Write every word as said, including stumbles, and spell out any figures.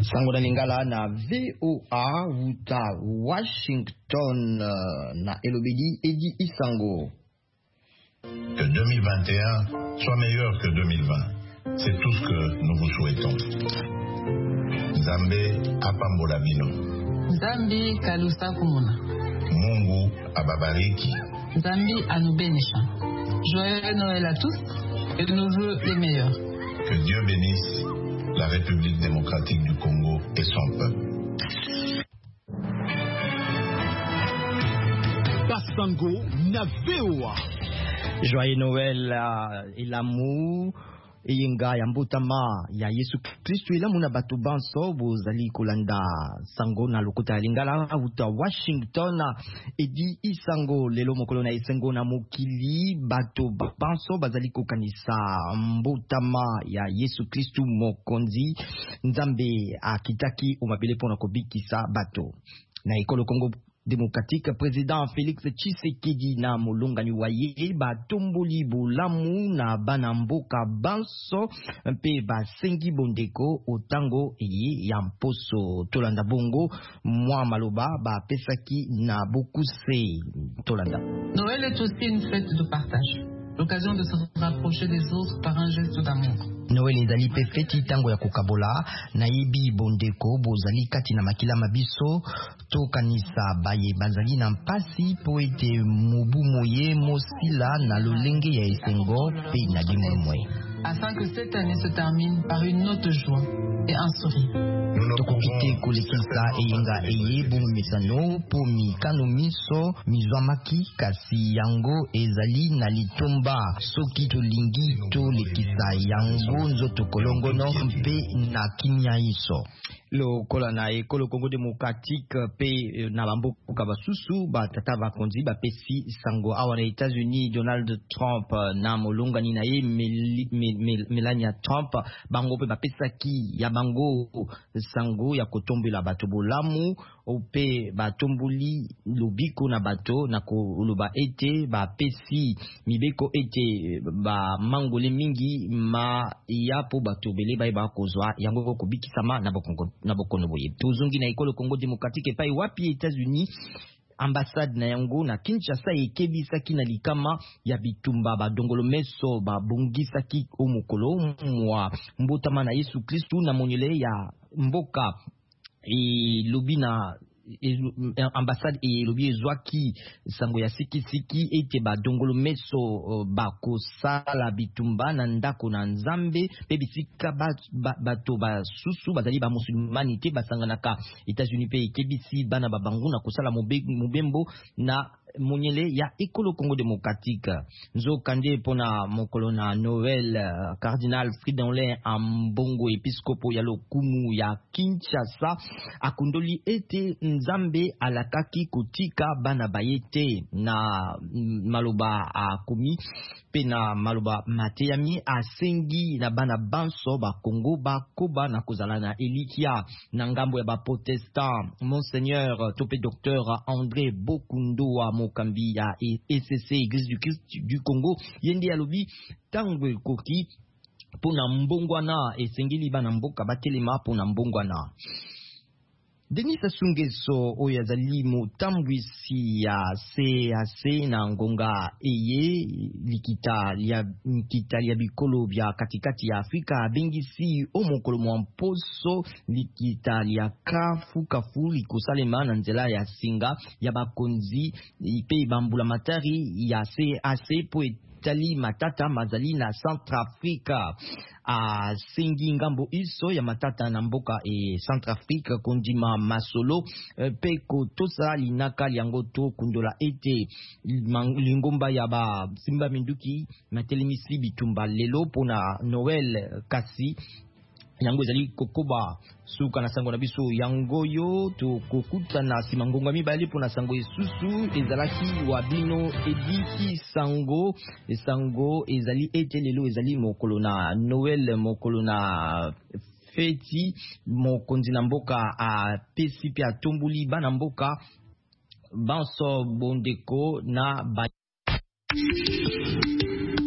Sango na Lingala na V O A Wuta Washington uh, na Elobedi Edi Isango. Que deux mille vingt et un soit meilleur que deux mille vingt. C'est tout ce que nous vous souhaitons. Nzambe apambola bino. Nzambi kalusa kumuna. Mungu ababariki. Nzambi anubenisha. Joyeux Noël à tous et de nos vœux les meilleurs. Que Dieu bénisse la République démocratique du Congo et son peuple. Basango na V O A. Joyeux Noël uh, et l'amour Yenga ya mbotama ya Yesu Kristu ilamu na batu banso bozali kolanda sango na lokota ya Lingala uta Washington edi isango lelo mokolo na esengo na mokili batu banso bazali kokanisa mbotama ya Yesu Kristu mokonzi Nzambe akitaki umabele pona kobikisa bato na ekolo Kongo démocratique, président Félix Tshisekedi na molongani waye ba tomboli bolamu na banamboka banso mpe ba sengi bondeko otango eye ya mposo tolanda bongo mwa maloba ba pesaki na bokuse tolanda. Noël est aussi une fête de partage, l'occasion de se rapprocher des autres par un geste d'amour. Noël ezali pe feti tango ya kokabola na yebi bondeko bozali kati na makila mabiso to kanisa baye bazali na mpasi po ete mobu moye mosila na lolenge ya esengo pe na dimomwe. Afin que cette année se termine par une note joie et un sourire. Tokokite kolekisa eyenga eye bumisano po mikano miso mizwamaki kasi yango ezali na litomba soki tolingi tolekisa yango nzoto kolongono mpe na kimia iso. Lokola na ekolo Congo démocratique pe na bamboka basusu batata bakonzi bapesi sango awa na États-Unis. Donald Trump na molongani na ye Melania Trump bango pe bapesaki ya bango sango ya kotombela bato bolamu pe batomboli lobiko na bato na koloba ete bapesi mibeko ete ba mangole mingi ma yapo bato bele baye bakozwa yango kobikisama na bokongo na bokono boye. Tuzungi na ekolo Congo démocratique epai wapi États-Unis ambassade na yango na Kinshasa ekebisaki na likama ya bitumba badongolo meso babongisaki omokolo mwa mbotama na Yesu Kristu na monyele ya mboka e lobina ambassade e lobi ezwaki sango ya siki siki ete badongolo meso uh, bakosala bitumba na ndako na Nzambe pe bisika bato basusu bazali ba musulmani te basanganaka. États-Unis pe ekebisi bana babangu na kosala mobembo na monyele ya ekolo Congo démocratique. Nzo kande pona mokolo na Noël uh, Cardinal Fridolin Ambongo episkopo ya lokumu ya Kinshasa akundoli ete Nzambe alakaki kutika bana bayete na maloba akomi pe na maloba mateyami asengi na bana banso ba Congo ba koba na kozala na elikia na ngambo ya ba protestant. Monseigneur tope docteur André Bokundoa mokambi ya E C C Église du Christ du Congo yendi alobi tango ekoki pona mbongwana esengeli bana mboka batelema pona mbongwana. Denis Sassou-Nguesso oyo azali motambwisi ya C A C na ngonga eye likita lia likita lia bikolo bya katikati ya Afrika abengisi omokolo mwa mposo likita lia kafu kafu likosalema na nzela ya singa ya bakonzi ipe bambula matari ya C A C po etali matata mazali na Centrafrica. A sengi ngambo iso ya matata na mboka e Centrafrique kondima masolo pe kotosa linaka liango to kundola ete lingomba ya ba simba minduki matelemisi bitumba lelo pona Noël kasi yango ezali kokoba suka na sango na biso yango yo to kokuta na simangonga mibali pona sango esusu ezalaki wabino ediki sango esango ezali ete lelo ezali mokolo na Noël mokolo na feti mokonzi na mboka a pesi pe atomboli bana mboka banso bondeko na ba